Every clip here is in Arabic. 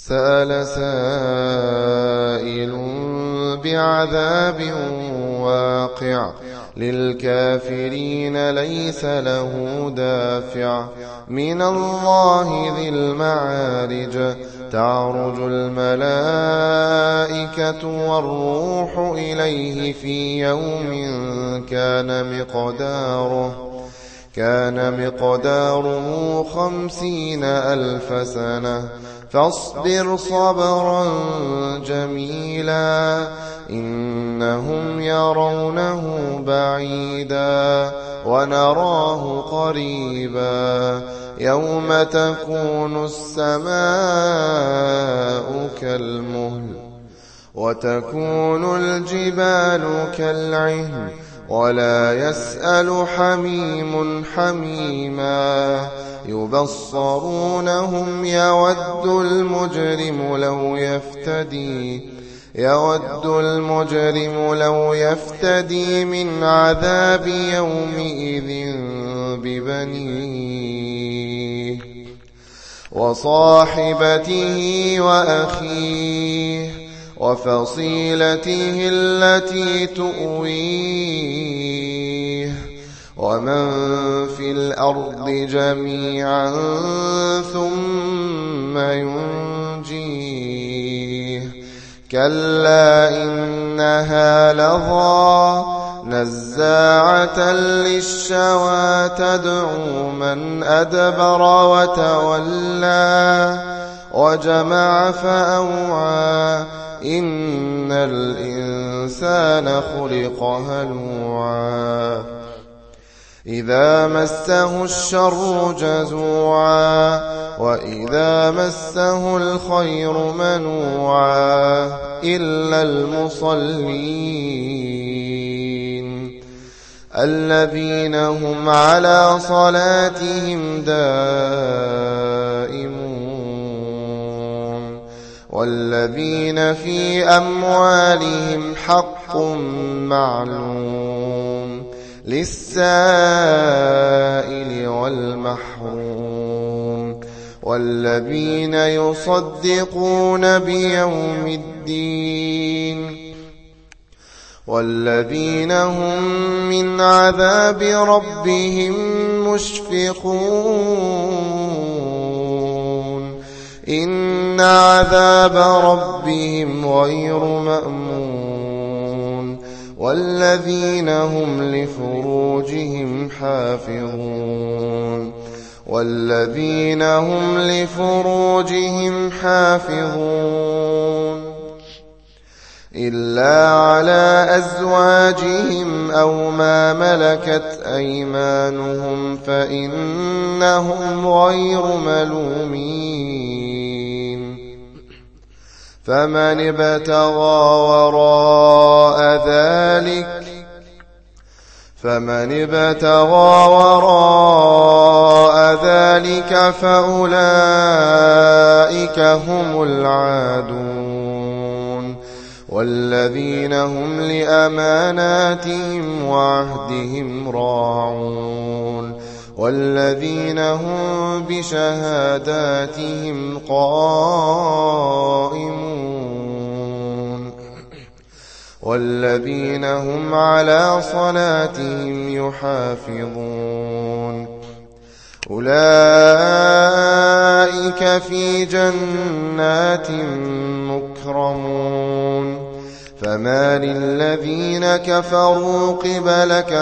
سأل سائل بعذاب واقع للكافرين ليس له دافع من الله ذي المعارج تعرج الملائكة والروح إليه في يوم كان مقداره 50,000 سنة فاصبر صبرا جميلا إنهم يرونه بعيدا ونراه قريبا يوم تكون السماء كالمهل وتكون الجبال كالعهن ولا يسأل حميم حميما يبصرونهم يود المجرم لو يفتدي من عذاب يومئذ ببنيه وصاحبته وأخيه وفصيلته التي تؤويه ومن في الأرض جميعا ثم ينجيه كلا إنها لظى نزاعة للشوى تدعو من أدبر وتولى وجمع فأوعى إن الإنسان خلق هلوعا إذا مسه الشر جزوعا وإذا مسه الخير منوعا إلا المصلين الذين هم على صلاتهم دائمون والذين في أموالهم حق معلوم للسائل والمحروم والذين يصدقون بيوم الدين والذين هم من عذاب ربهم مشفقون إن عذاب ربهم غير مأمون والذين هم لفروجهم حافظون إلا على أزواجهم أو ما ملكت أيمانهم فإنهم غير ملومين فمن ابتغى وراء ذلك فأولئك هم العادون والذين هم لأماناتهم وعهدهم راعون والذين هم بشهاداتهم قائمون والذين هم على صلاتهم يحافظون أولئك في جنات مكرمون فما للذين كفروا قبلك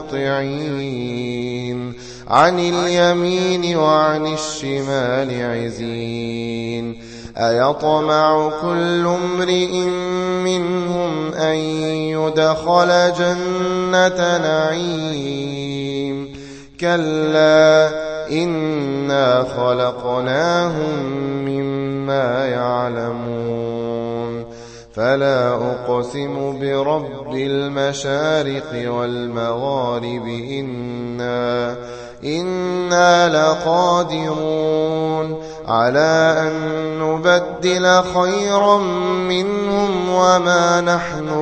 مهطعين عن اليمين وعن الشمال عزين أيطمع كل امرئ منهم أن يدخل جنة نعيم كلا إنا خلقناهم مما يعلمون فلا أقسم برب المشارق والمغارب إنا لقادرون على أن نبدل خيرا منهم وما نحن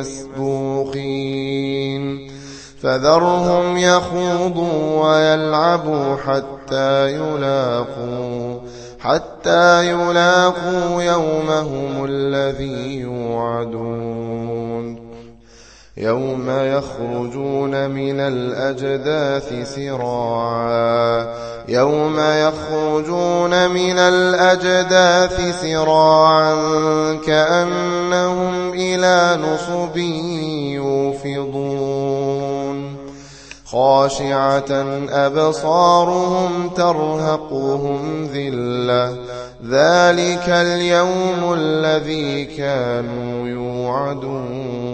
بمسبوقين فذرهم يخوضوا ويلعبوا حتى يلاقوا يومهم الذي يوعدون يوم يخرجون من الأجداث سراعا كأنهم إلى نصب يوفضون خاشعة أبصارهم ترهقهم ذلة ذلك اليوم الذي كانوا يوعدون